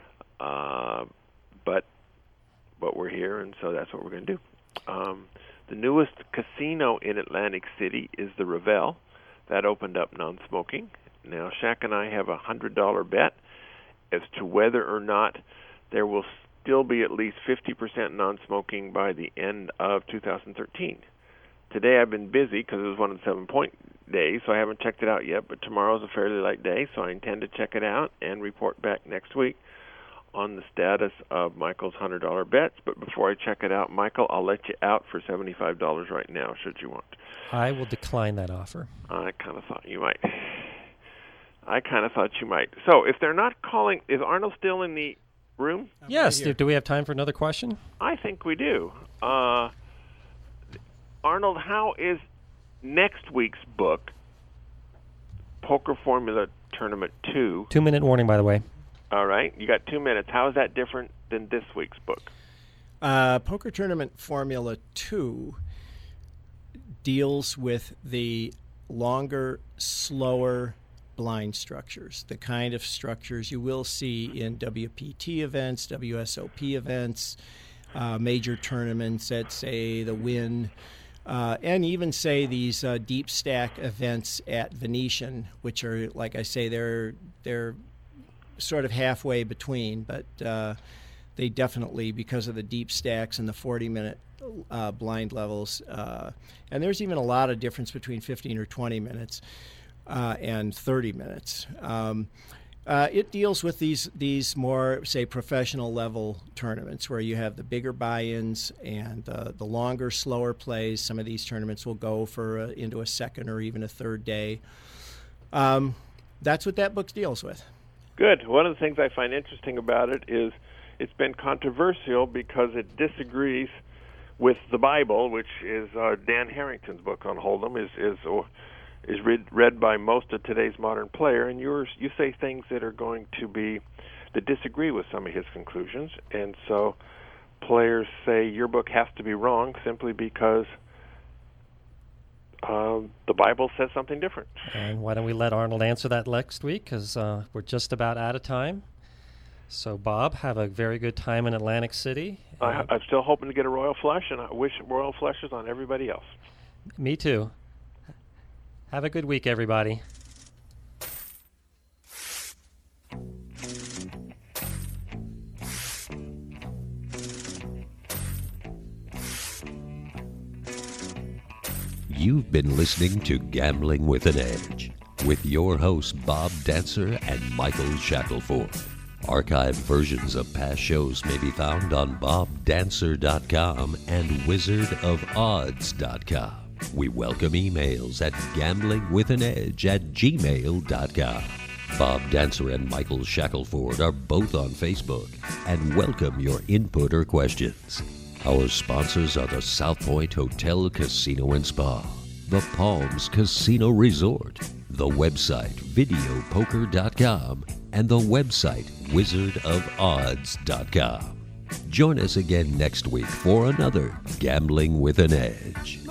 Uh, but but we're here, and so that's what we're going to do. Um, the newest casino in Atlantic City is the Revel. That opened up non-smoking. Now, Shaq and I have a one hundred dollars bet as to whether or not there will still be at least fifty percent non-smoking by the end of two thousand thirteen. Today I've been busy because it was one of the seven-point days, so I haven't checked it out yet, but tomorrow's a fairly light day, so I intend to check it out and report back next week on the status of Michael's one hundred dollars bets. But before I check it out, Michael, I'll let you out for seventy-five dollars right now, should you want. I will decline that offer. I kind of thought you might. I kind of thought you might. So if they're not calling, is Arnold still in the room? I'm Yes. right do, do we have time for another question? I think we do. Uh, Arnold, how is next week's book, Poker Formula Tournament two? Two-minute warning, by the way. All right. You got two minutes. How is that different than this week's book? Uh, Poker Tournament Formula two deals with the longer, slower blind structures, the kind of structures you will see in W P T events, W S O P events, uh, major tournaments at, say, the Wynn, uh, and even, say, these uh, deep stack events at Venetian, which are, like I say, they're they're sort of halfway between, but uh, they definitely, because of the deep stacks and the forty-minute uh, blind levels, uh, and there's even a lot of difference between fifteen or twenty minutes. Uh, and thirty minutes. Um, uh, it deals with these these more, say, professional level tournaments where you have the bigger buy-ins and uh, the longer, slower plays. Some of these tournaments will go for uh, into a second or even a third day. Um, that's what that book deals with. Good. One of the things I find interesting about it is it's been controversial because it disagrees with the Bible, which is uh, Dan Harrington's book on Hold'em, is is. Uh, is read, read by most of today's modern player, and yours, you say things that are going to be, that disagree with some of his conclusions, and so players say your book has to be wrong simply because uh, the Bible says something different. And why don't we let Arnold answer that next week, because uh, we're just about out of time. So, Bob, have a very good time in Atlantic City. I, I'm still hoping to get a royal flush, and I wish royal flushes on everybody else. Me too. Have a good week, everybody. You've been listening to Gambling with an Edge with your hosts Bob Dancer and Michael Shackelford. Archived versions of past shows may be found on bob dancer dot com and wizard of odds dot com. We welcome emails at gamblingwithanedge at gmail dot com. Bob Dancer and Michael Shackelford are both on Facebook and welcome your input or questions. Our sponsors are the South Point Hotel, Casino and Spa, the Palms Casino Resort, the website video poker dot com, and the website wizard of odds dot com. Join us again next week for another Gambling with an Edge.